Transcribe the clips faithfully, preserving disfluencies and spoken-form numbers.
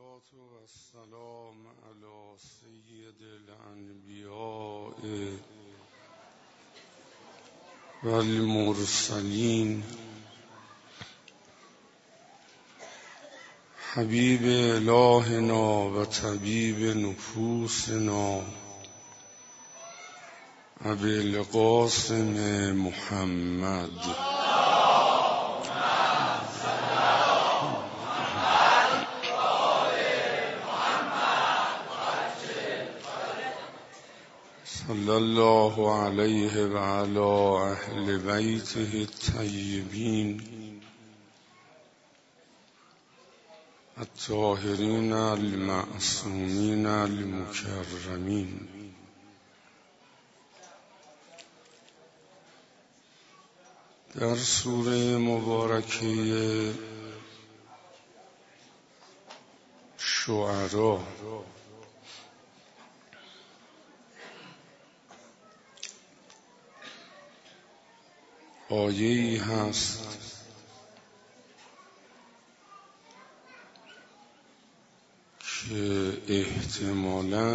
الصلاة والسلام على سید الانبیاء والمرسلین حبیب الهنا و طبیب نفوسنا ابی القاسم محمد صلی الله علیه و علی اهل بیته الطیبین الطاهرین المعصومین المکرمین. در سوره مبارکه شعرا آیه‌ای هست که احتمالاً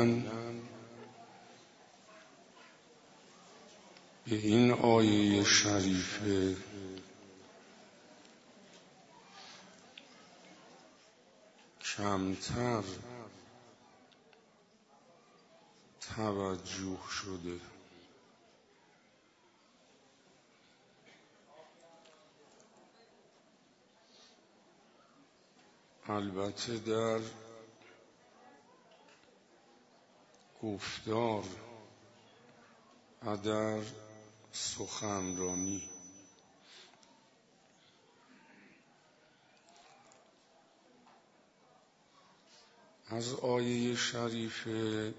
به این آیه شریفه کمتر توجه شده. البته در گفتار و در سخنرانی از آیه شریفه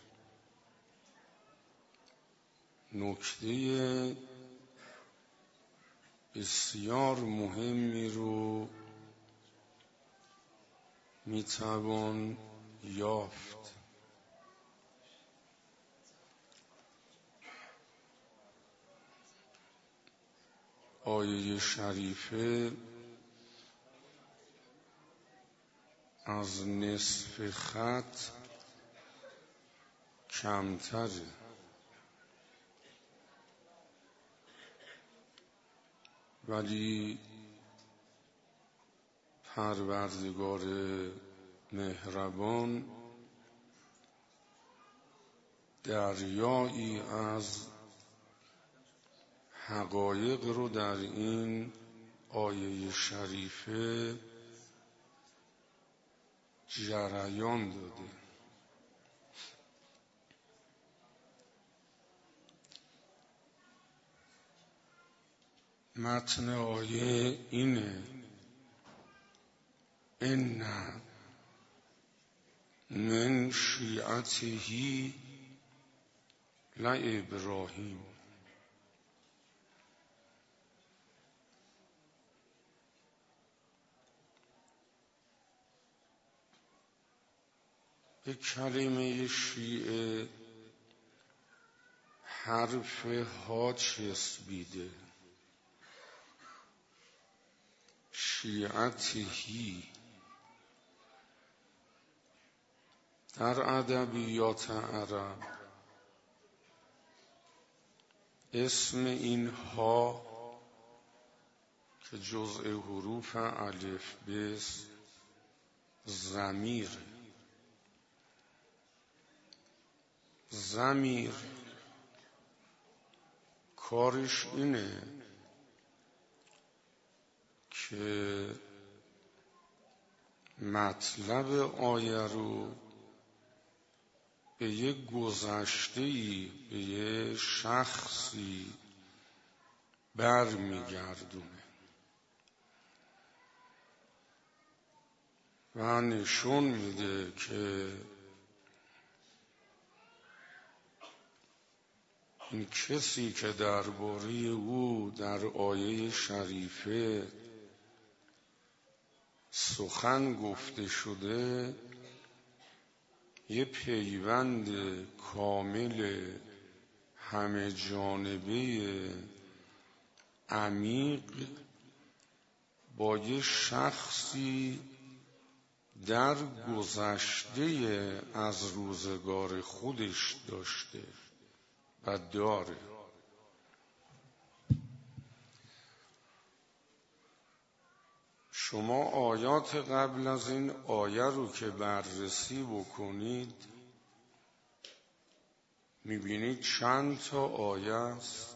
نکته بسیار مهمی رو میتوان یافت. آیه شریفه از نصف خط کمتره، ولی پروردگار مهربان دریایی از حقایق رو در این آیه شریفه جریان داده. متن آیه اینه: ان من شیعته لابراهیم. به کلمه شیعه حرف ها چسبیده. شیعته در ادبیات عرب اسم این ها که جزء حروف الف بس ضمیر ضمیر کارش اینه که مطلب آیه رو به یک گذشته‌ای، به یک شخصی برمیگردونه و نشون میده که این کسی که درباره او در آیه شریفه سخن گفته شده یه پیوند کامل همه جانبه عمیق با یه شخصی در گذشته از روزگار خودش داشته و داره. شما آیات قبل از این آیه رو که بررسی بکنید میبینید چند تا آیه است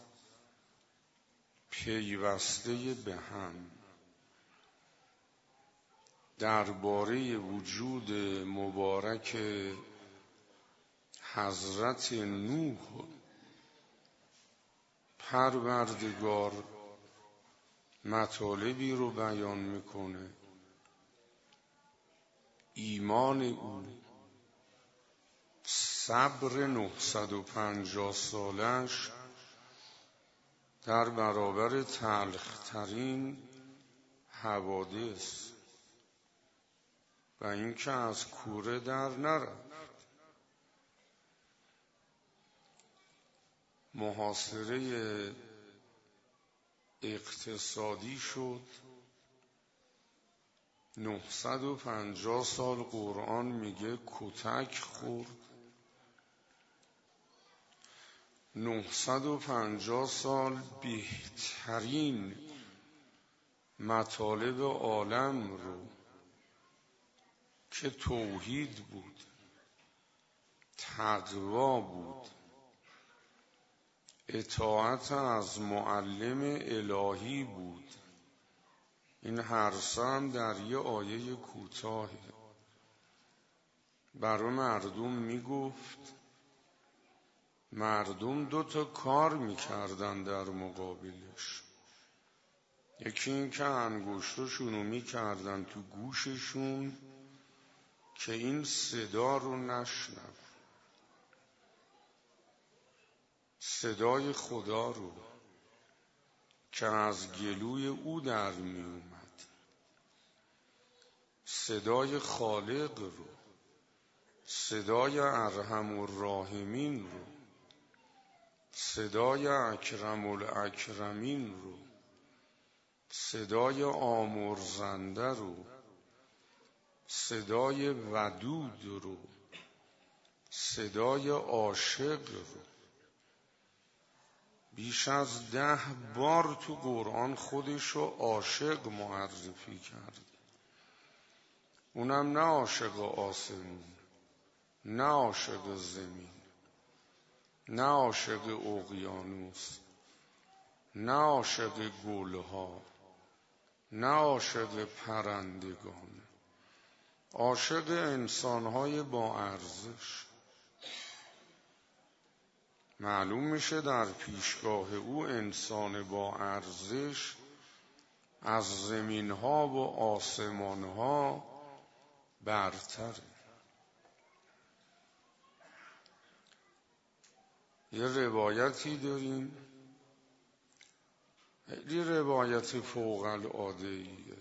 پیوسته به هم درباره وجود مبارک حضرت نوح پروردگار مطالبی رو بیان میکنه. ایمان او، صبر نهصد و پنجاه سالش در برابر تلخترین حوادث و اینکه از کوره در نرفت. محاصره اقتصادی شد. نهصد و پنجاه سال قرآن میگه کتک خورد. نهصد و پنجاه سال بهترین مطالب عالم رو که توحید بود، تقوا بود، اطاعت از معلم الهی بود. این هر سه هم در یه آیه کوتاهه برای مردم میگفت. مردم دو تا کار میکردن در مقابلش. یکی این که انگشتشونو میکردن تو گوششون که این صدا رو نشنو، صدای خدا رو که از گلوی او در می اومد، صدای خالق رو، صدای ارحم الراحمین رو، صدای اکرم الاکرمین رو، صدای آمرزنده رو، صدای ودود رو، صدای عاشق رو. بیش از ده بار تو قرآن خودشو عاشق معرفی کرد. اونم نه عاشق آسمون، نه عاشق زمین، نه عاشق اقیانوس، نه عاشق گلها، نه عاشق پرندگان، عاشق انسانهای با ارزش. معلوم میشه در پیشگاه او انسان با ارزش از زمینها و آسمانها برتره. یه روایتی داریم، خیلی روایت فوق العاده ایه.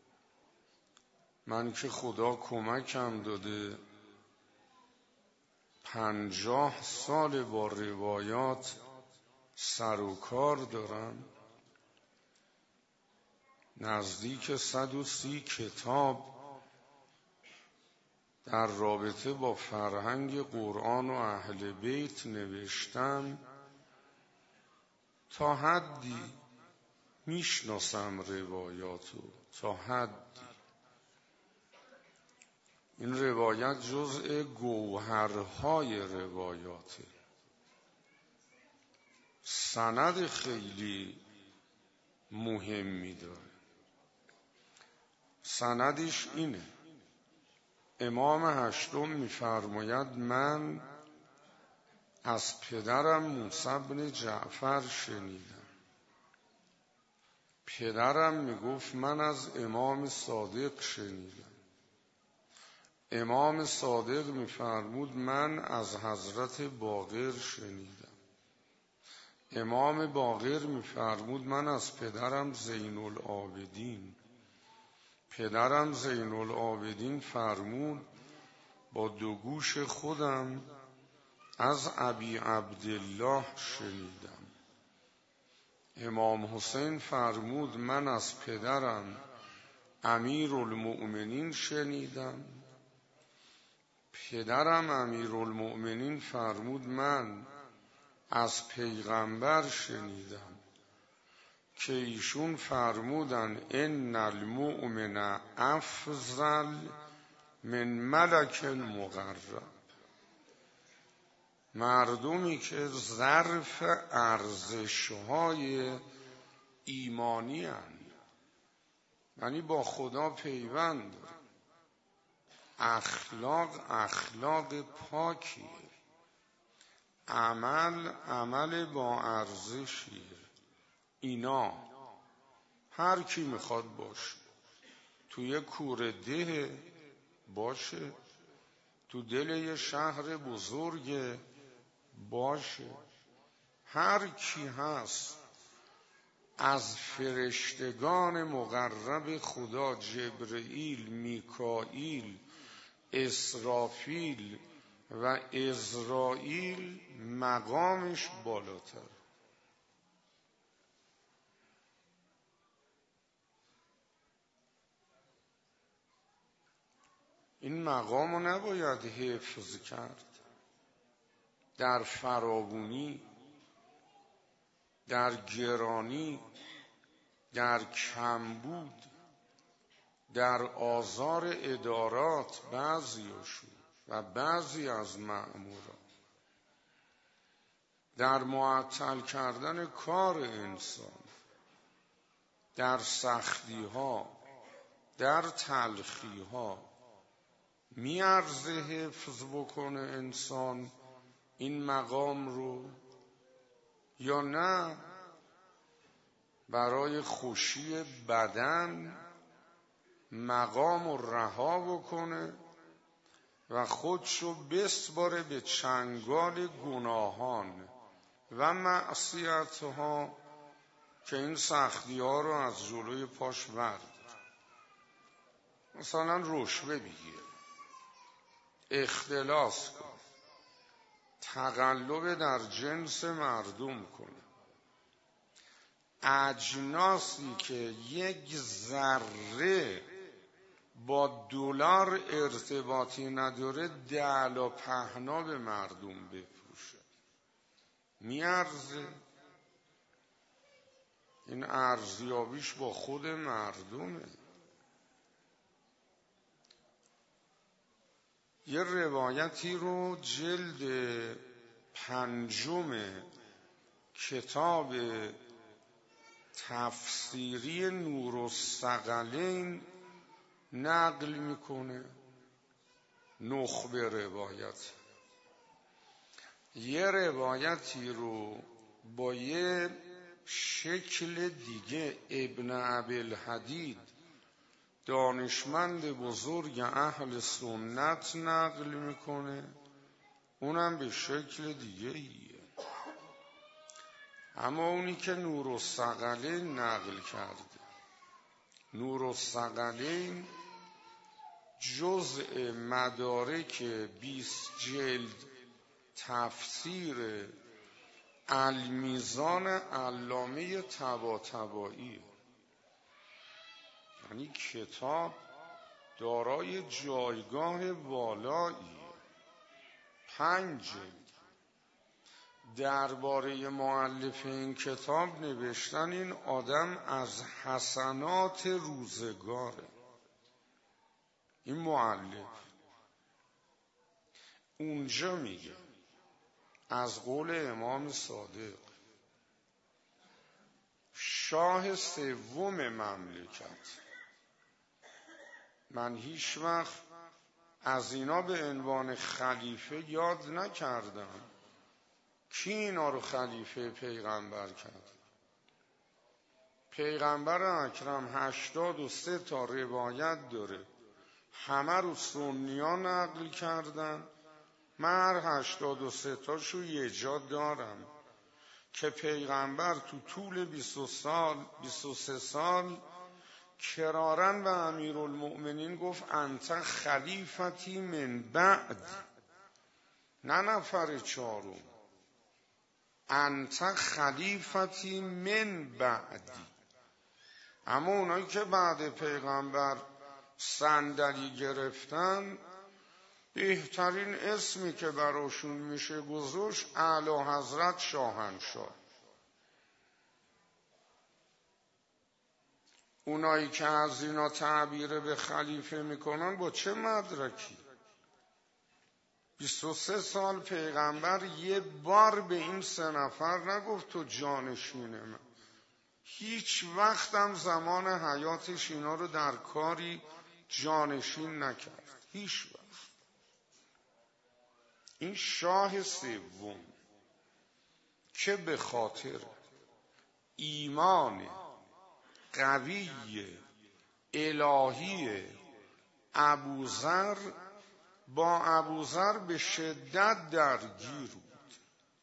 من که خدا کمکم داده پنجاه سال با روایات سر و کار دارم، نزدیک صد و سی کتاب در رابطه با فرهنگ قرآن و اهل بیت نوشتم. تا حدی میشناسم روایاتو، تا حدی. این روایت جزء گوهرهای روایاته. سند خیلی مهمی داره. سندش اینه: امام هشتم میفرماید من از پدرم موسی بن جعفر شنیدم. پدرم میگفت من از امام صادق شنیدم. امام صادق میفرمود من از حضرت باقر شنیدم. امام باقر میفرمود من از پدرم زین العابدین. پدرم زین العابدین فرمود با دو گوش خودم از ابی عبدالله شنیدم. امام حسین فرمود من از پدرم امیرالمؤمنین شنیدم. پدرم امیرالمؤمنین فرمود من از پیغمبر شنیدم که ایشون فرمودن ان المؤمن افضل من ملک مقرب. مردمی که ظرف ارزش‌های ایمانی هستند، یعنی با خدا پیوند دارن، اخلاق اخلاق پاکیه، عمل عمل با ارزشیه، اینا هر کی میخواد باشه، توی کوره ده باشه، تو دل یه شهر بزرگ باشه، هر کی هست از فرشتگان مقرب خدا، جبرئیل، میکائیل، اسرافیل و عزرائیل، مقامش بالاتر. این مقام رو نباید حفظ کرد در فراوانی، در گرانی، در کمبود، در آزار ادارات بعضیاشون و بعضی از مأموران، در معطل کردن کار انسان، در سختی ها، در تلخی ها. میارزه حفظ بکنه انسان این مقام رو یا نه برای خوشی بدن مقام رو رها بکنه و خودشو بسپاره به چنگال گناهان و معصیتها که این سختی ها رو از جلوی پاش ورد. مثلا رشوه بگیر، اختلاس کن، تقلب در جنس مردم کنه، اجناسی که یک ذره با دلار ارتباطی نداره دعلا پهنا به مردم بفروشه. میارزه؟ این ارزیابیش با خود مردمه. یه روایتی رو جلد پنجم کتاب تفسیری نورالثقلین نقل میکنه، نخبه روایت. یه روایتی رو با یه شکل دیگه ابن ابی‌الحدید دانشمند بزرگ اهل سنت نقل میکنه، اونم به شکل دیگه ایه. اما اونی که نورالثقلین نقل کرده، نورالثقلین جزء مدارک بیست جلد تفسیر المیزان علامه طباطبایی، یعنی کتاب دارای جایگاه والایی، پنج جلد. درباره مؤلف این کتاب نوشتن این آدم از حسنات روزگاره. این مؤلف اونجا میگه از قول امام صادق شاه سوم مملکت، من هیچ وقت از اینا به عنوان خلیفه یاد نکردم. کی اینا رو خلیفه پیغمبر کرد؟ پیغمبر اکرم هشتاد و سه تا روایت داره، همه رو سنی‌ها نقل کردن. من هر هشتاد و سه تاشو یه جا دارم که پیغمبر تو طول بیست و سال بیست و سه سال کرارن و امیرالمؤمنین گفت انت خلیفتی من بعد، نه نفر چهارم، انت خلیفتی من بعدی، اما اونایی که بعد پیغمبر صندلی گرفتن، بهترین اسمی که براشون میشه گذاشت اعلی حضرت شاهنشاه. اونایی که از اینا تعبیر به خلیفه میکنن با چه مدرکی؟ بیست و سه سال پیغمبر یه بار به این سه نفر نگفت تو جانشین من. هیچ وقتم زمان حیاتش اینا رو در کاری جانشین نکرد، هیچ وقت. این شاه سوم که به خاطر ایمان قوی الهی ابوذر با ابوذر به شدت درگیر بود.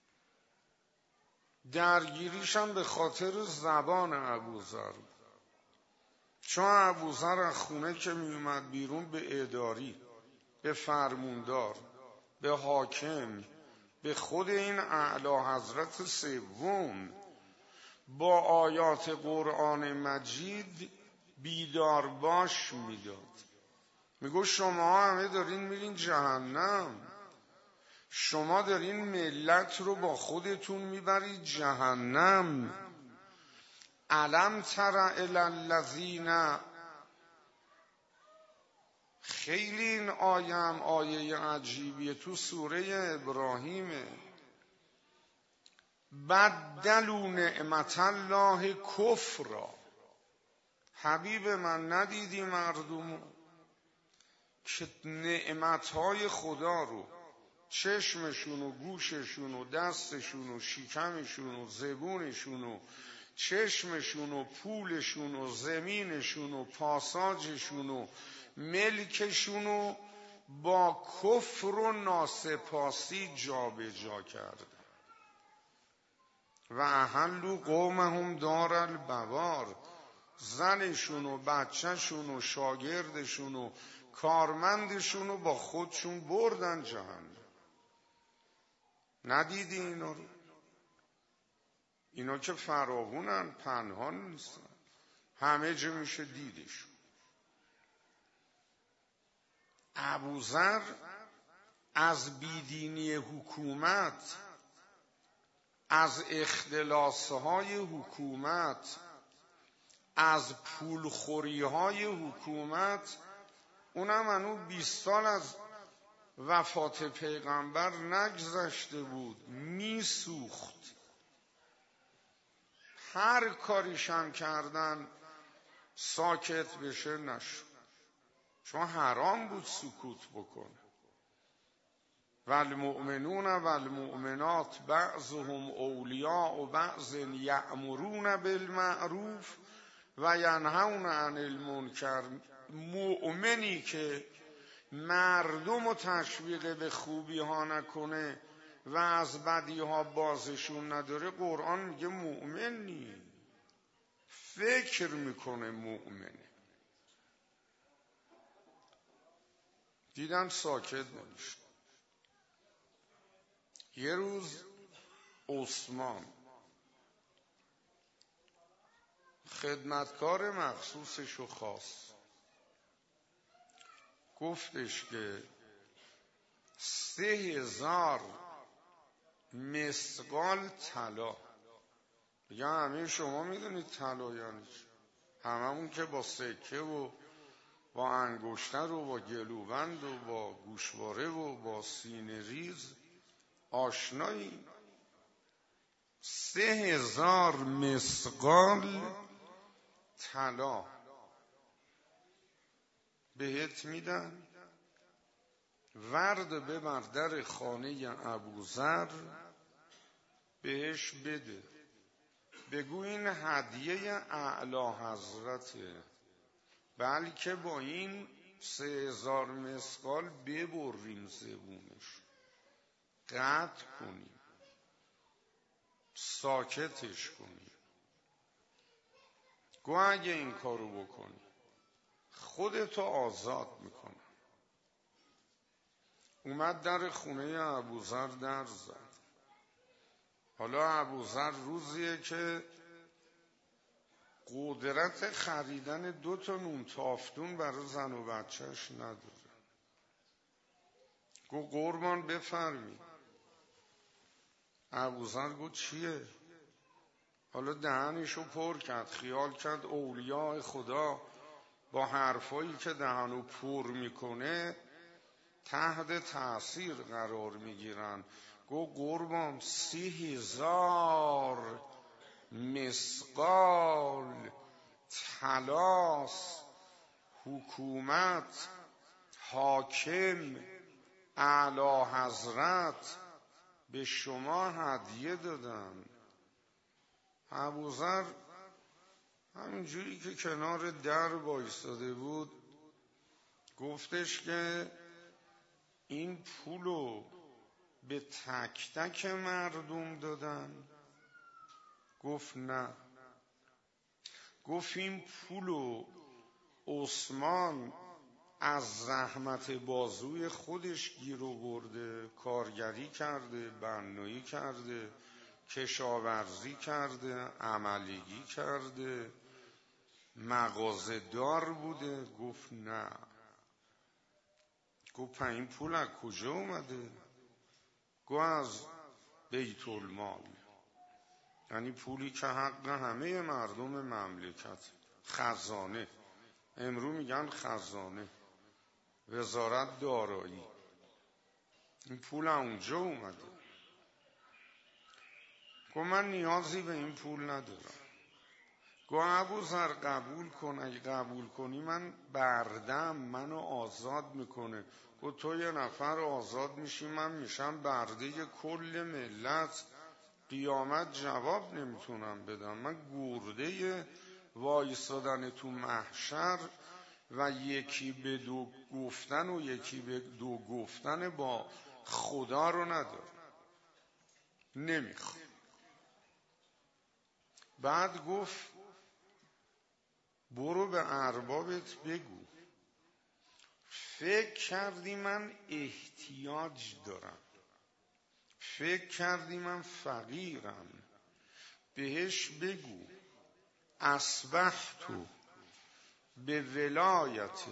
درگیریش هم به خاطر زبان ابوذر بود، چون ابوذر از خونه که می اومد بیرون به اداری، به فرموندار، به حاکم، به خود این اعلی حضرت سوم با آیات قرآن مجید بیدار باش میداد. میگو شما همه دارین میرین جهنم، شما دارین ملت رو با خودتون میبرید جهنم. الم تر الی الذین، خیلی این آیه هم آیه عجیبیه، تو سوره ابراهیمه. بدلوا نعمت الله کفرا. حبیب من ندیدی مردمو که نعمتهای خدا رو چشمشون و گوششون و دستشون و شکمشون و زبونشون و چشمشون و پولشون و زمینشون و پاساجشون و ملکشون رو با کفر و ناسپاسی جا به جا کرد. و احلوا قومهم دار البوار. زنشون و بچهشون و شاگردشون و کارمندشون رو با خودشون بردن جهنم. ندیدی اینا رو؟ اینا که فراوونن، پنهان نیستن، همه جا میشه دیدشون. ابوذر از بیدینی حکومت، از اختلاسهای حکومت، از پولخوریهای حکومت، اونم هنوز بیست سال از وفات پیغمبر نگذشته بود، میسوخت. هر کاریشم کردن ساکت بشه نشد، چون حرام بود سکوت بکنه. والمؤمنون والمؤمنات بعضهم اولیاء و بعض یأمرون بالمعروف و ینهون عن المنکر. مؤمنی که مردم رو تشویق به خوبی ها نکنه و از بدی ها بازشون نداره، قرآن میگه مؤمن نی. فکر میکنه مؤمنه. دیدن ساکت نمیشه. یه روز عثمان خدمتکار مخصوصش رو خواست، گفتش که سه هزار مسقال طلا. دیگه همه شما میدونید طلا یعنی چی. هممون که با سکه و با انگشتر و با گلوبند و با گوشواره و با سینه ریز آشنایی. سه هزار مسقال طلا بهت میدن، ورد ببر در خانه ابوذر بهش بده، بگو این هدیه اعلی حضرته، بلکه با این سه هزار مسقال ببریم زبونش، قطع کنیم، ساکتش کنیم. گو اگه این کارو بکنی خودتو آزاد میکنم. اومد در خونه ابوذر در زد. حالا ابوذر روزیه که قدرت خریدن دو تا نون تافتون برای زن و بچهش نداره. گو قربان بفرمی. ابوذر گو چیه؟ حالا دهنشو پر کرد، خیال کرد اولیاء خدا با حرفایی که دهنو پر میکنه تحت تأثیر قرار میگیرن. گو قربان سی هزار مسقال طلاست حکومت حاکم اعلی حضرت به شما هدیه دادن. ابوذر همینجوری که کنار در وایساده بود گفتش که این پولو به تک تک مردم دادن؟ گفت نه. گفت این پولو عثمان از زحمت بازوی خودش گیر آورده، کارگری کرده، بنایی کرده، کشاورزی کرده، عملگی کرده، مغازه دار بوده. گفت نه. گفت این پول از کجا اومده؟ گفت از بیت المال، یعنی پولی که حق همه مردم مملکت، خزانه، امرو میگن خزانه، وزارت دارایی، این پول اونجا اومده. گفت من نیازی به این پول ندارم. گفت ابوذر قبول کن، اگه قبول کنی من بردم منو آزاد میکنه. گفت تو یه نفر آزاد میشی من میشم برده کل ملت، قیامت جواب نمیتونم بدم. من گرده وایستادن تو محشر و یکی به دو گفتن و یکی به دو گفتن با خدا رو ندارم، نمیخوام. بعد گفت برو به اربابت بگو فکر کردی من احتیاج دارم، فکر کردی من فقیرم، بهش بگو اصبحت به ولایت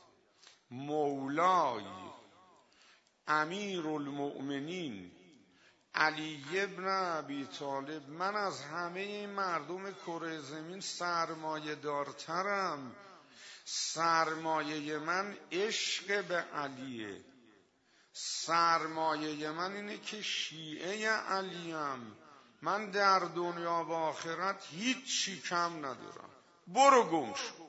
مولای امیر المؤمنین علی ابن ابی طالب، من از همه این مردم کره زمین سرمایه دارترم، سرمایه من عشق به علیه، سرمایه من اینه که شیعه علیم، من در دنیا و آخرت هیچی کم ندارم، برو گم شو.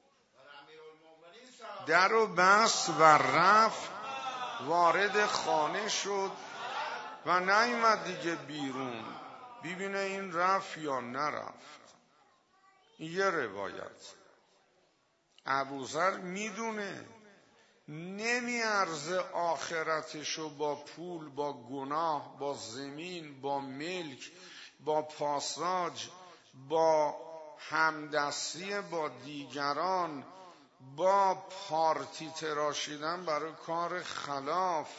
در و بست و رفت، وارد خانه شد و نیامد دیگه بیرون ببینه این رفت یا نرفت. یه روایت. ابوذر میدونه نمیارزه آخرتشو با پول، با گناه، با زمین، با ملک، با پاساج، با همدستی با دیگران، با پارتی تراشیدن برای کار خلاف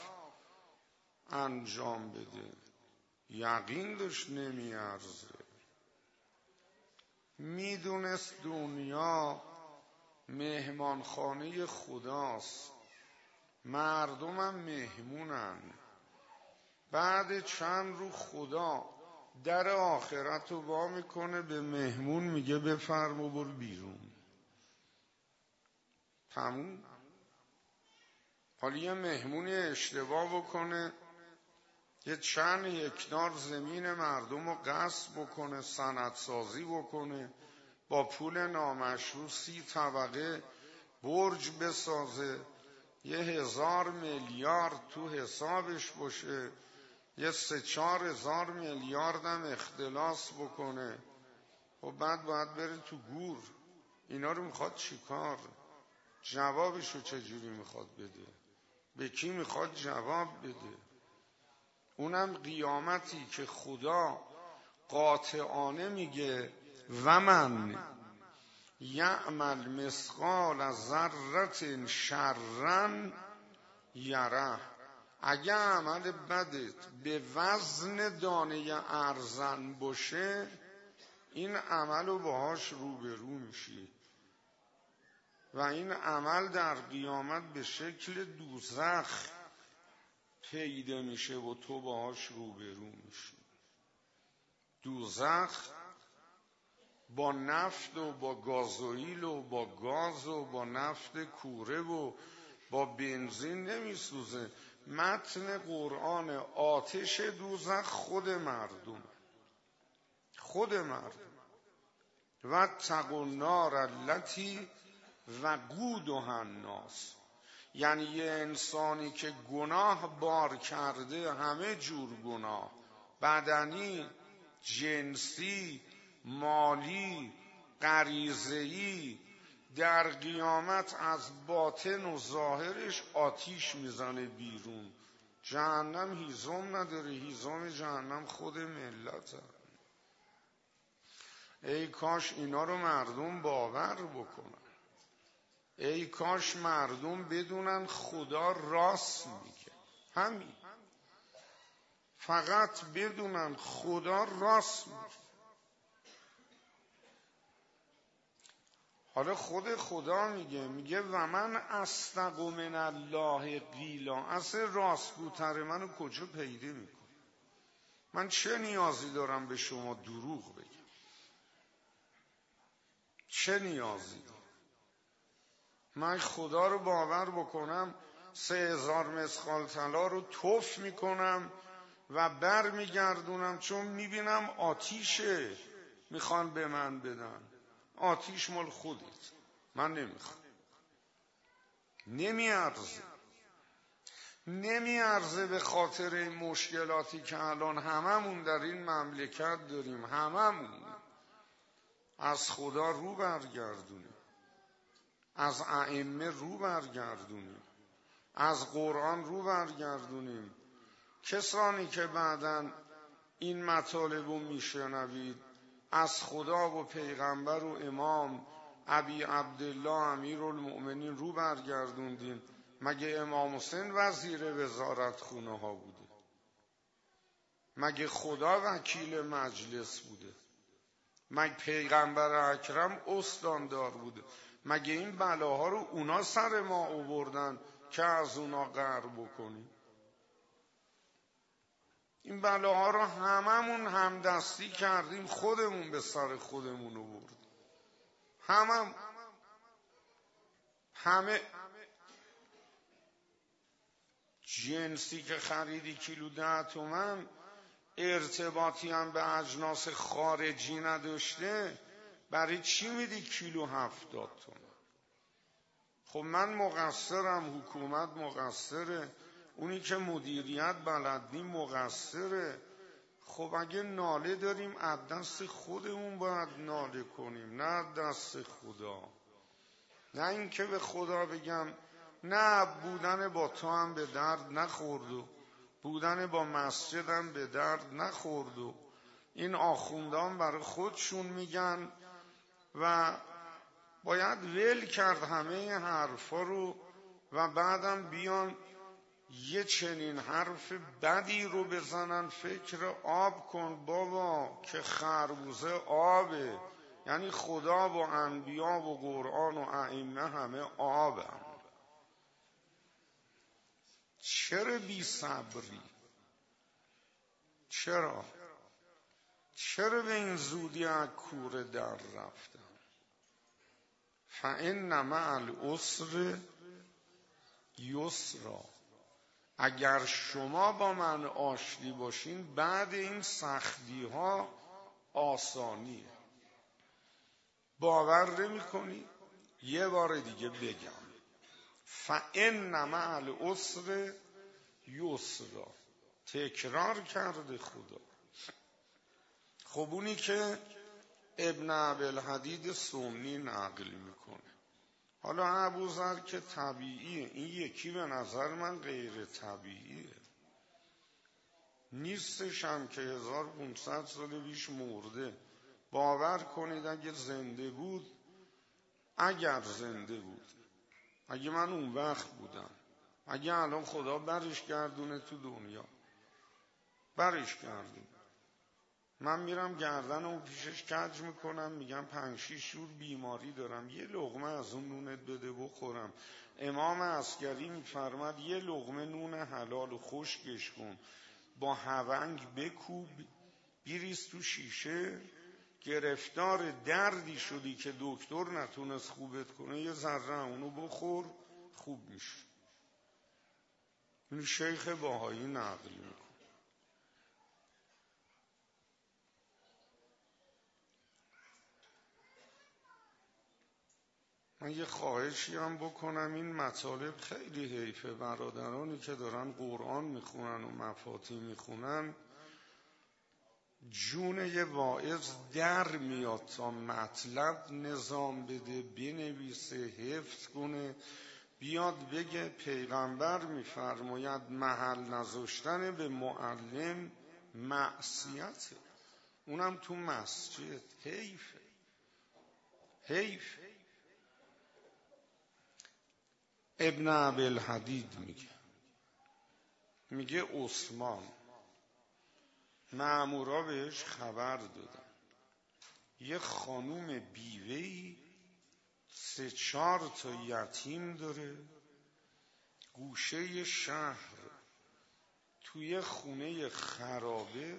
انجام بده. یقین داشت نمیارزه. میدونست دنیا مهمانخانه خداست، مردمم مهمونن. بعد چند رو خدا در آخرت رو وا میکنه به مهمون میگه بفرما برو بیرون. تموم. حالا یه مهمونی اشتباه بکنه یه چند هکتار زمین مردم رو غصب بکنه، صنعت‌سازی بکنه، با پول نامشروع سی طبقه برج بسازه، یه هزار میلیارد تو حسابش باشه، یه سه چار هزار میلیارد هم اختلاس بکنه و بعد باید بره تو گور. اینا رو میخواد چیکار؟ جوابشو چجوری میخواد بده؟ به کی میخواد جواب بده؟ اونم قیامتی که خدا قاطعانه میگه و من یعمل مثقال ذره شرا یره، اگه عمل بدت به وزن دانه ارزن باشه این عمل رو باهاش روبرو میشی و این عمل در قیامت به شکل دوزخ پیدا میشه و تو باهاش روبرو میشی. دوزخ با نفت و با گازوئیل و با گاز و با نفت کوره و با بنزین نمیسوزه. متن قرآن آتش دوزخ خود مردم، خود مردم. و اتقوا النار التی وقودها الناس، یعنی یه انسانی که گناه بار کرده، همه جور گناه، بدنی، جنسی، مالی، غریزه‌ای، در قیامت از باطن و ظاهرش آتیش میزنه بیرون. جهنم هیزم نداره، هیزم جهنم خود ملته. ای کاش اینا رو مردم باور بکنن، ای کاش مردم بدونن خدا راست میگه. همین، فقط بدونن خدا راست میگه. حالا خود خدا میگه میگه و من اصدق من الله قیلا. اصل راستگوتر منو کجا پیدا میکنه؟ من چه نیازی دارم به شما دروغ بگم؟ چه نیازی دارم؟ من خدا رو باور بکنم، سه هزار مسخال طلا رو تف میکنم و بر میگردونم، چون میبینم آتیشه میخوان به من بدن. آتیش مال خودت، من نمیخوام. نمیارزه نمیارزه به خاطر این مشکلاتی که الان هممون در این مملکت داریم، هممون از خدا رو برگردونیم، از ائمه رو برگردونیم، از قرآن رو برگردونیم. کسانی که بعداً این مطالب رو میشنوید، از خدا و پیغمبر و امام ابی عبدالله امیرالمؤمنین رو برگردوندین. مگه امام حسین وزیر وزارت خونه ها بوده؟ مگه خدا وکیل مجلس بوده؟ مگه پیغمبر اکرم استاندار بوده؟ مگه این بلاها رو اونا سر ما آوردن که از اونا قهر بکنیم؟ این بلاها رو هممون همدستی کردیم، خودمون به سر خودمون آوردیم. همم همه جنسی که خریدی کیلو ده تومن، ارتباطی هم به اجناس خارجی نداشته، برای چی میدی کیلو هفتاد تومن؟ خب من مقصرم، حکومت مقصره، اونی که مدیریت بلدنی مقصره. خب اگه ناله داریم از دست خودمون باید ناله کنیم، نه دست خدا. نه اینکه به خدا بگم نه بودن با تو هم به درد نخورد و بودن با مسجد هم به درد نخورد و این آخوندان برای خودشون میگن و باید ول کرد همه حرفا رو و بعدم بیان یه چنین حرف بدی رو بزنن. فکر آب کن بابا که خربوزه آبه، یعنی خدا و انبیا و قرآن و ائمه همه آبن. چرا بی صبری؟ چرا؟ چرا به این زودی از کوره در رفتن؟ فإن مع العسر یسرا. اگر شما با من آشتی باشین، بعد این سختی ها آسانیه. باور نمی کنی؟ یه بار دیگه بگم، فإن مع العسر یسرا. تکرار کرده خدا. خب اونی که ابن ابوالحدید سمنی نقل میکنه، حالا ابوذر که طبیعیه، این یکی به نظر من غیر طبیعیه. نیستش هم که هزار و پونصد سال پیش مرده. باور کنید اگه زنده بود، اگر زنده بود، اگه من اون وقت بودم، اگه الان خدا برش گردونه تو دنیا، برش گردونه، من میرم گردن اون پیشش کج میکنم، میگم پنج شیش جور بیماری دارم، یه لقمه از اون نونت بده بخورم. امام عسکری میفرماد یه لقمه نون حلال و خشکش کن، با هونگ بکوب، بریز تو شیشه، گرفتار دردی شدی که دکتر نتونست خوبت کنه، یه ذره اونو بخور خوب میشه. این شیخ باهایی نقل میکنه. من یه خواهشی هم بکنم، این مطالب خیلی حیفه، برادرانی که دارن قرآن میخونن و مفاتی میخونن، جون یه واعظ در میاد تا مطلب نظام بده، بنویسه، حفظ کنه، بیاد بگه پیغمبر میفرماید محل نذاشتن به معلم معصیته، اونم تو مسجد. حیفه حیف. ابن ابی‌الحدید میگه میگه عثمان مأمورا بهش خبر دادن یه خانوم بیوه‌ای سه چهار تا یتیم داره، گوشه شهر توی خونه خرابه،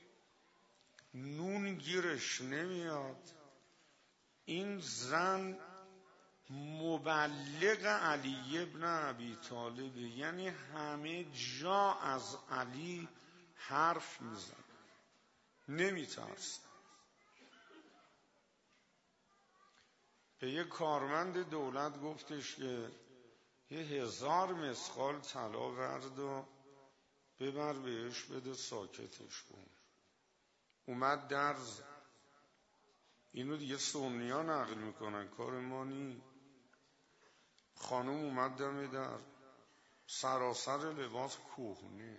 نون گیرش نمیاد. این زن مبلغ علی ابن ابی طالب، یعنی همه جا از علی حرف میزن، نمیترسن. به یه کارمند دولت گفتش که یه هزار مسقال طلا ورد و ببر بهش بده ساکتش کن. اومد درز. اینو دیگه سنی ها نقل میکنن، کار ما نی. خانم اومد دم در، سراسر لباس کهنه.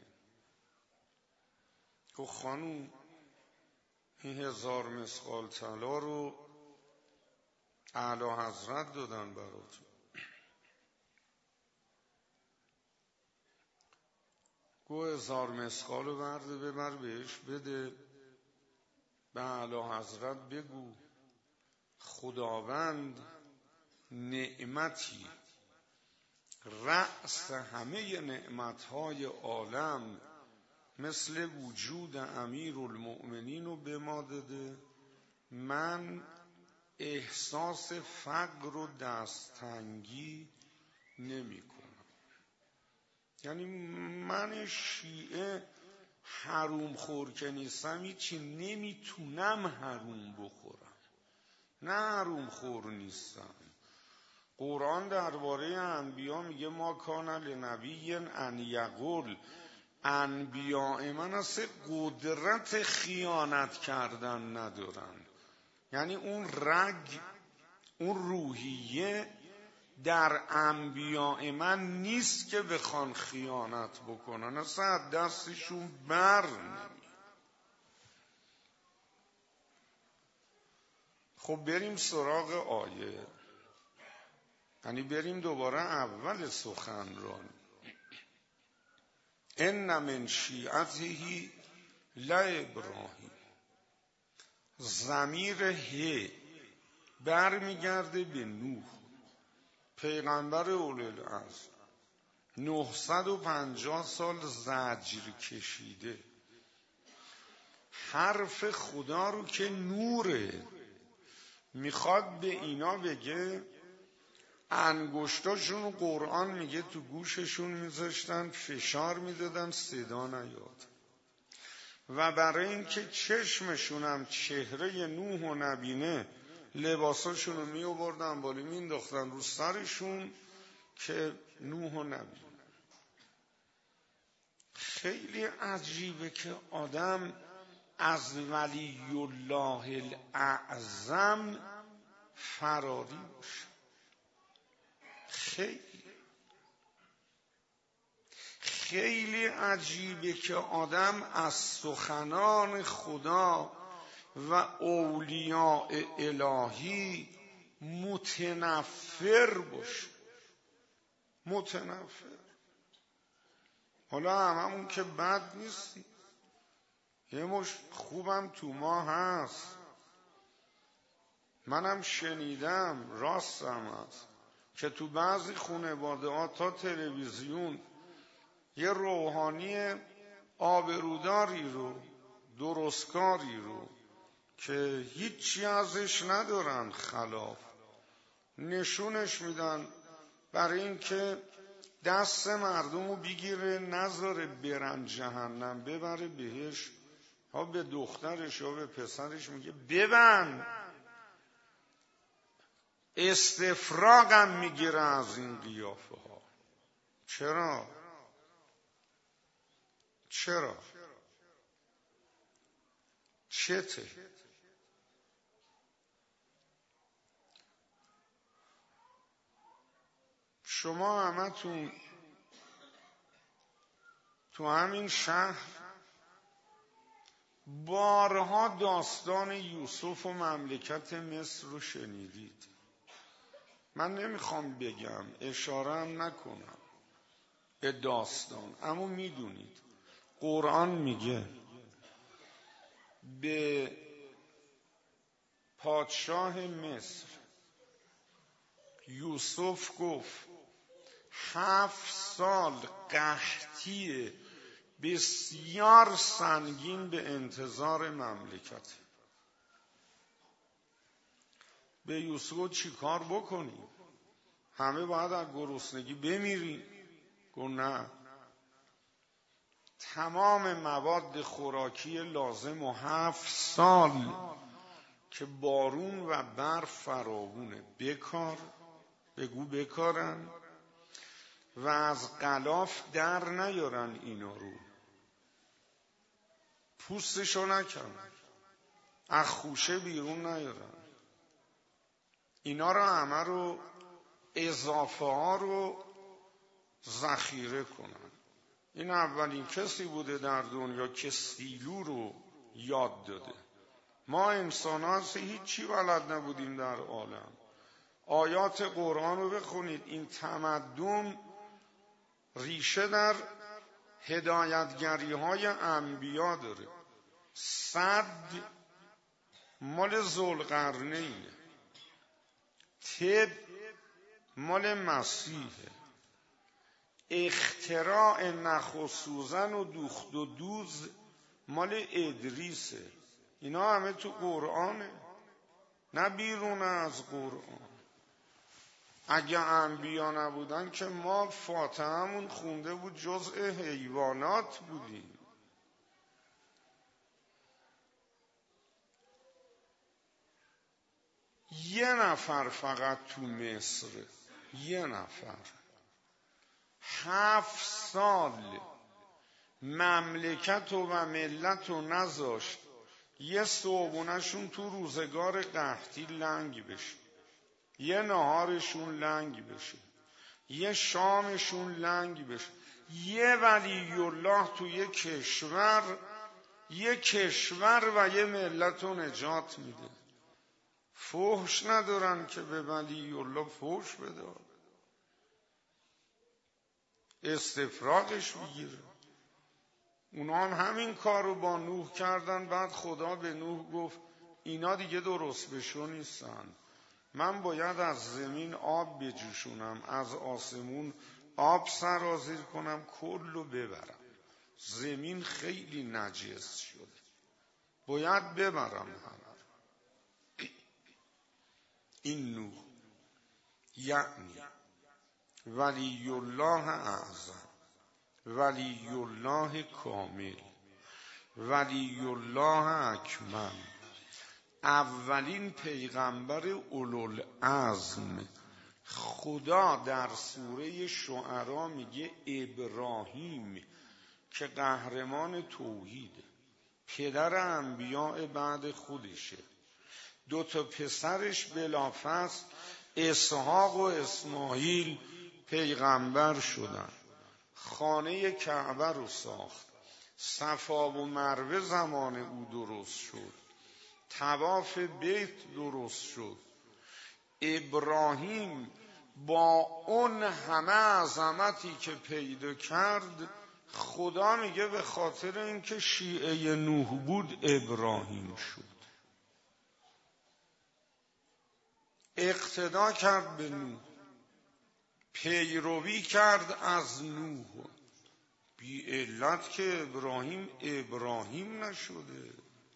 گفت خانم این هزار مسقال طلا رو اعلی حضرت دادن برات. گفت هزار مسقال رو برده ببر بهش بده، به اعلی حضرت بگو خداوند نعمتی رأس همه نعمتهای عالم مثل وجود امیرالمؤمنین رو به ما داده، من احساس فقر و دستتنگی نمی کنم. یعنی من شیعه حروم خور که نیستم، هیچی نمیتونم حروم بخورم، نه حروم خور نیستم. قرآن درباره انبیا میگه ما کان لنبی ان یقول، انبیاء من اصلا قدرت خیانت کردن ندارن. یعنی اون رگ، اون روحیه در انبیاء من نیست که بخوان خیانت بکنن، اصلا دستشون بر نمیاد. خب بریم سراغ آیه، یعنی بریم دوباره اول سخنرانی. ان من شیعته لابراهیم، ضمیر ه برمیگرده به نوح، پیغمبر اولوالعزم، نهصد و پنجاه سال زجر کشیده، حرف خدا رو که نوره، میخواد به اینا بگه انگشتاشون قرآن میگه تو گوششون میذاشتن، فشار میدادن صدا نیاد، و برای اینکه چشمشون هم چهره نوح و نبینه لباساشون رو می آوردن بالا مینداختن رو سرشون که نوح و نبینه. خیلی عجیبه که آدم از ولی الله الاعظم فراری باشه. خیلی خیلی عجیبه که آدم از سخنان خدا و اولیاء الهی متنفر باشه. متنفر. حالا هممون که بد نیستیم، یه مش خوبم تو ما هست، منم شنیدم راستم هست که تو بعضی خانواده ها تا تلویزیون یه روحانی آبروداری رو، درستکاری رو که هیچی ازش ندارن خلاف، نشونش میدن برای اینکه دست مردم رو بگیره، نذاره برن جهنم، ببره بهش. ها به دخترش ها به پسرش میگه ببن، استفراغم میگیره از این قیافه ها. چرا؟ چرا؟ چته؟ شما همتون تو همین شهر بارها داستان یوسف و مملکت مصر رو شنیدید. من نمیخوام بگم، اشاره هم نکنم به داستان، اما میدونید قرآن میگه به پادشاه مصر یوسف گفت هفت سال قحطی بسیار سنگین به انتظار مملکت. به یوسف چی کار بکنیم؟ همه باید از گرسنگی بمیریم؟ گفت نه، تمام مواد خوراکی لازم و هفت سال که بارون و برف فراوونه بکار، بگو بکارن و از غلاف در نیارن، اینا رو پوستشو نکنن، از خوشه بیرون نیارن، اینا رو همه رو اضافه ها رو ذخیره کنن. این اولین کسی بوده در دنیا که سیلو رو یاد داده. ما انسان ها هیچی بلد نبودیم در عالم. آیات قرآن رو بخونید، این تمدن ریشه در هدایتگری های انبیا داره. صد مال ذوالقرنینه، طب مال مسیحه، اختراع نخ و سوزن و دوخت و دوز مال ادریسه. اینا همه تو قرآنه، نه بیرون از قرآن. اگه انبیا نبودن که ما فاتحمون خونده بود جزء حیوانات بودیم. یه نفر فقط تو مصر، یه نفر هفت سال مملکت و ملت و نذاشت یه صبحونه‌شون تو روزگار قحطی لنگ بشه، یه نهارشون لنگ بشه، یه شامشون لنگ بشه. یه ولی الله تو یه کشور، یه کشور و یه ملت رو نجات میده. فحش ندارن که به ولی الله فحش بده، استفراغش میگیره. اونا هم همین کار رو با نوح کردن. بعد خدا به نوح گفت اینا دیگه درست بشو نیستن، من باید از زمین آب بجوشونم، از آسمون آب سرازیر کنم، کلو ببرم. زمین خیلی نجس شده، باید ببرم همه. این نوح یعنی ولی الله اعظم، ولی الله کامل، ولی الله اکمل، اولین پیغمبر اولوالعزم. خدا در سوره شعرا میگه ابراهیم که قهرمان توحید، پدر انبیاء بعد خودشه، دو تا پسرش بلافاصله اسحاق و اسماعیل پیغمبر شدن، خانه کعبه رو ساخت، صفا و مروه زمان او درست شد، طواف بیت درست شد. ابراهیم با اون همه عظمتی که پیدا کرد خدا میگه به خاطر اینکه شیعه نوح بود ابراهیم شد، اقتدا کرد به نوح، پیروی کرد از نوح، بی علت که ابراهیم ابراهیم نشده.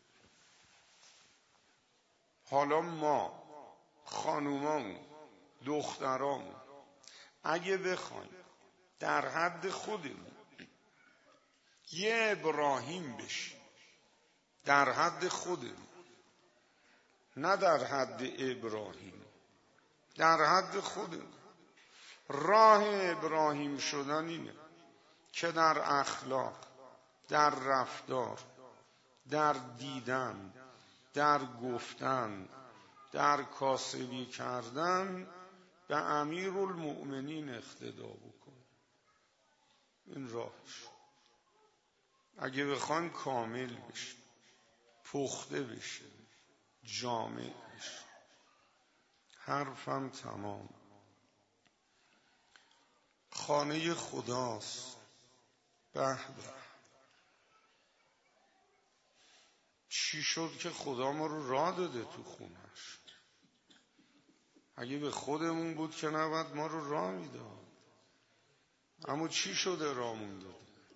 حالا ما خانومامون دخترامون اگه بخوایم در حد خودمون یه ابراهیم بشیم، در حد خودمون، نه در حد ابراهیم، در حد خودمون، راه ابراهیم شدن اینه که در اخلاق، در رفتار، در دیدن، در گفتن، در کاسبی کردن به امیرالمؤمنین اقتدا بکن. این راهش. اگه بخوایم کامل بشه، پخته بشه، جامع بشه. حرفم تمام. خانه خداست. به به. چی شد که خدا ما رو راه داده تو خونش؟ اگه به خودمون بود که نباید ما رو راه میداد. اما چی شده راهمون داده؟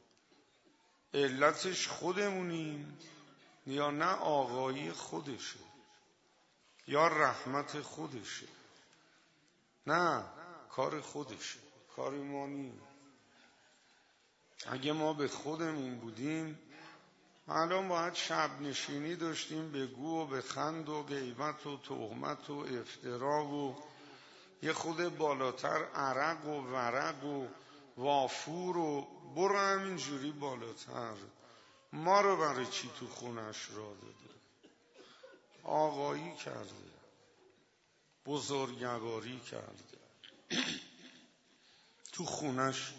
علتش خودمونیم یا نه آقایی خودشه یا رحمت خودشه؟ نه، کار خودشه، کار ما نیم. اگه ما به خودمون بودیم الان باید شب نشینی داشتیم به گو و به خند و غیبت و تهمت و افترا و یه خود بالاتر عرق و ورق و وافور و برو همینجوری بالاتر. ما رو برای چی تو خونش را داده؟ آقایی کرده، بزرگواری کرده. تو خونش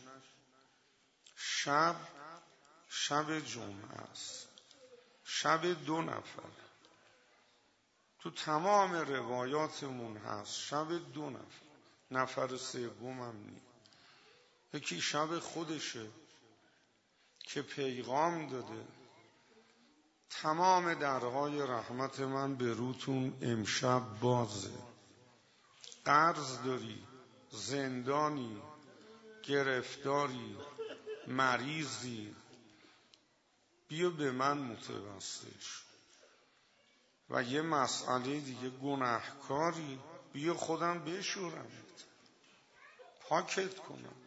شب شب جمعه است، شب دو نفر. تو تمام روایاتمون هست شب دو نفر، نفر سوم هم نی. یکی شب خودشه که پیغام داده تمام درهای رحمت من به روتون امشب بازه. قرض داری، زندانی، گرفتاری، مریضی، بیا به من متوسل شو. و یه مسئله دیگه گناهکاری، بیا خودم بشورمت، پاکت کنم.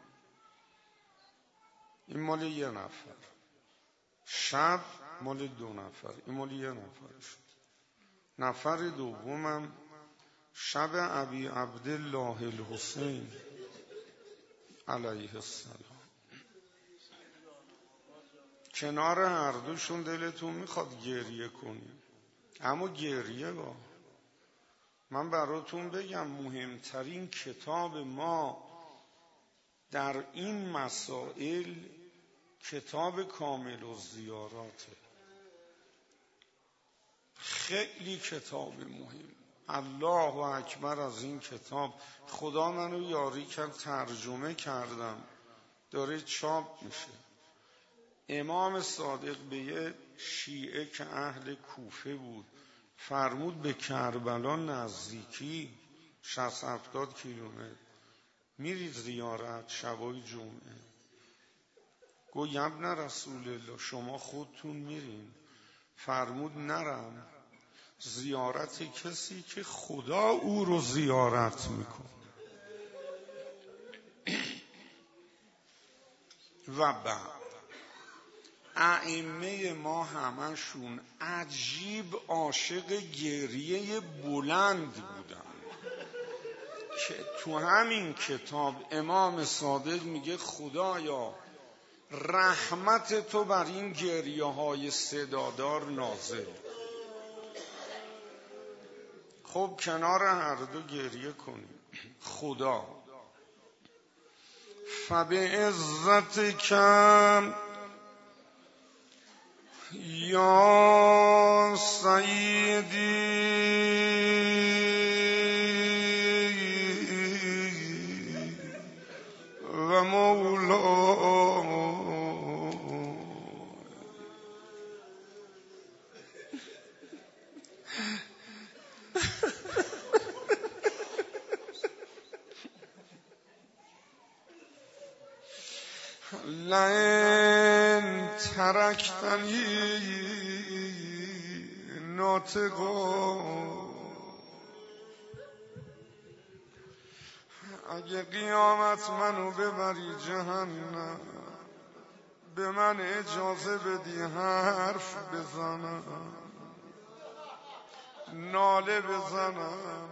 این مال یه نفر. شب مال دو نفر، این مال یه نفر شد. نفر دومم شب ابی عبدالله الحسین علیه السلام. کنار هر دوشون دلتون میخواد گریه کنیم، اما گریه با من براتون بگم مهمترین کتاب ما در این مسائل کتاب کامل الزیاراته. خیلی کتاب مهم. الله اکبر از این کتاب. خدا منو یاری کرد ترجمه کردم، داره چاپ میشه. امام صادق به یه شیعه که اهل کوفه بود فرمود به کربلا نزدیکی شصت هفتاد کیلومتر میرید زیارت شبای جمعه. گو ابن رسول الله شما خودتون میرین؟ فرمود نرم، زیارت کسی که خدا او رو زیارت میکنه. و بعد ائمه ما همشون عجیب عاشق گریه بلند بودن که تو همین کتاب امام صادق میگه خدایا رحمت تو بر این گریه های صدادار نازل. خب کنار هر دو گریه کنیم. خدا فبعزت کم یا سیدی و مولا لئن ترکتنی ناطقا، اگه قیامت منو ببری جهنم به من اجازه بدی حرف بزنم، ناله بزنم.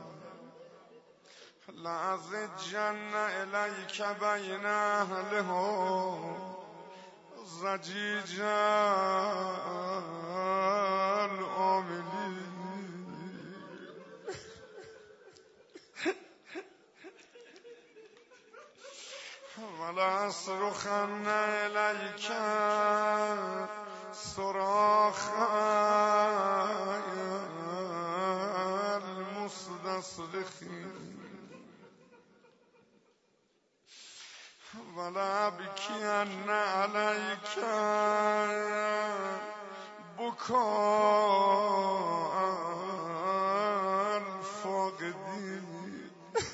لأزجن الیک بین اهلها زجیجا العاملین. ولأصرخن الیک صراخ المستصرخین. ولأبکین علیک بکاء الفاقدین.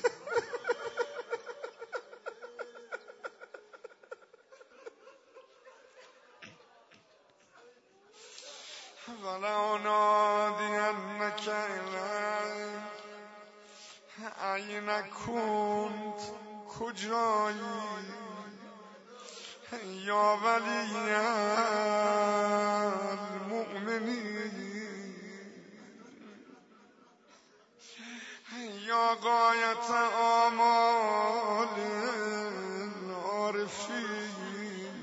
ولأنادینک این کنت، کجایی یا ولی المؤمنین، یا غایت آمال العارفین،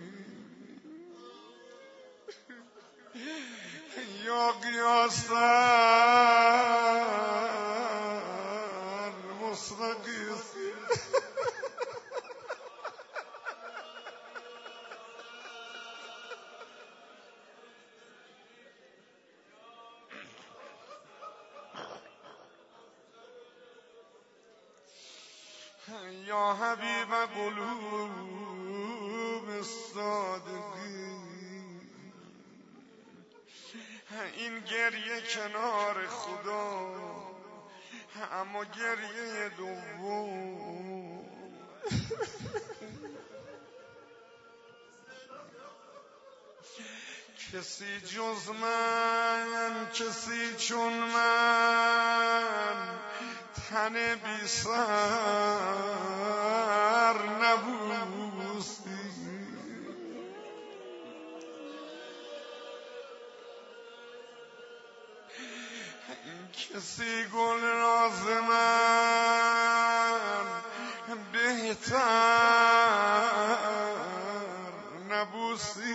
یا قیاس المستغیثین. یا حبیب قلوب الصادقین. این گریه کنار خدا، اما گریه دوم کسی جز من، کسی چون من تن بی سر نبوسی. کسی گل راز من بهتر نبوسی.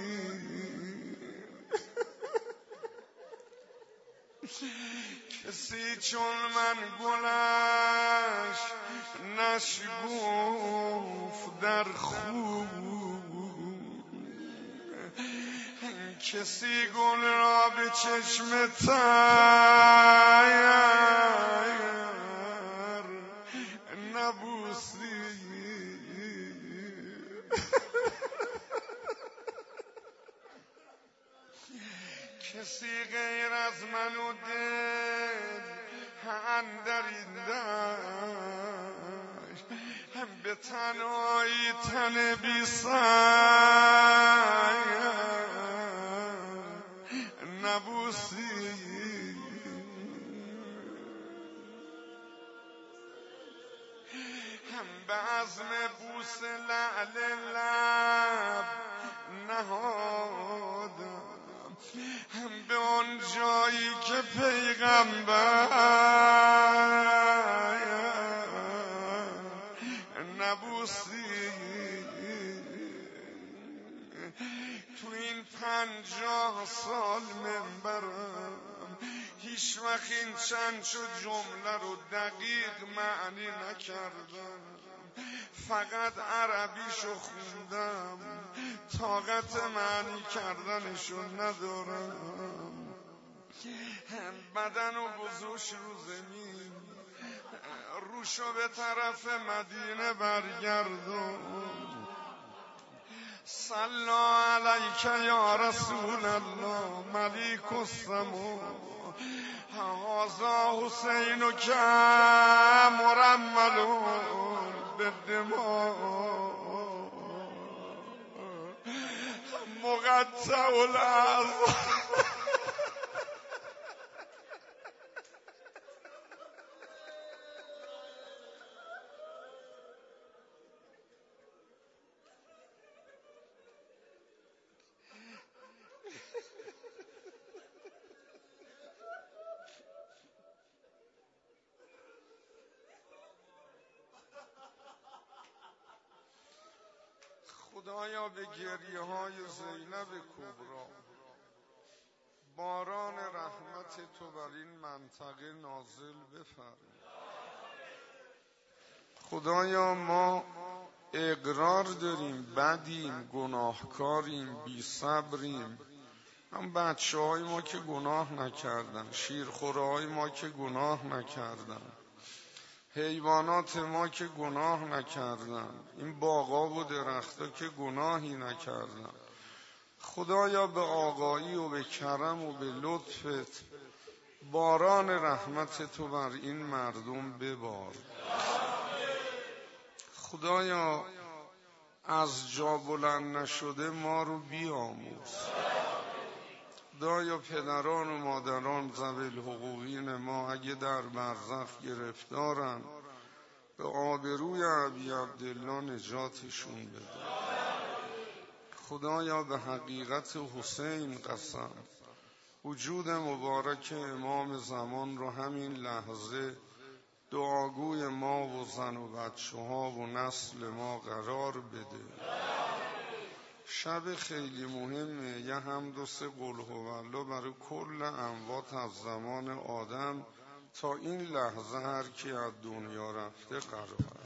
کسی چون من گلش نشگفت در خوب، کسی گل را به چشم تر نبوسی. کسی غیر از من و دل اندر این دشت به تنهایی تن بی سر نبوسی. به عزم بوس لعل لب نهادم به آن جایی که پیغمبر نبوسی. تو این پنجاه سال منبرم هیچ وقت این چند شد جمله رو دقیق معنی نکردم، فقط عربیشو خوندم، طاقت معنی کردنشو ندارم. بدن و گذاشت رو زمین، روشو به طرف مدینه برگردون. صلی علیک یا رسول الله ملیک السما، هذا حسین که مرمل بالدماء. مقطع الارض. خدایا به گریه های زینب کبرا باران رحمت تو بر این منطقه نازل بفرما. خدایا ما اقرار داریم بدیم، گناهکاریم، بی صبریم. هم بچه های ما که گناه نکردن، شیرخوره های ما که گناه نکردن، حیوانات ما که گناه نکردن، این باغا و درختا که گناهی نکردن. خدایا به آقایی و به کرم و به لطفت باران رحمت تو بر این مردم ببار. خدایا از جا بلند نشده ما رو بیاموز. خدایا پدران و مادران ذوی الحقوقین ما اگه در برزخ گرفتارن به آبروی ابی عبدالله نجاتشون بده. خدایا به حقیقت حسین قسم، وجود مبارک امام زمان رو همین لحظه دعاگوی ما و زن و بچه ها و نسل ما قرار بده. شب خیلی مهمه، یه حمد و سه قل هوالله برای کل اموات از زمان آدم تا این لحظه هر کی از دنیا رفته قرار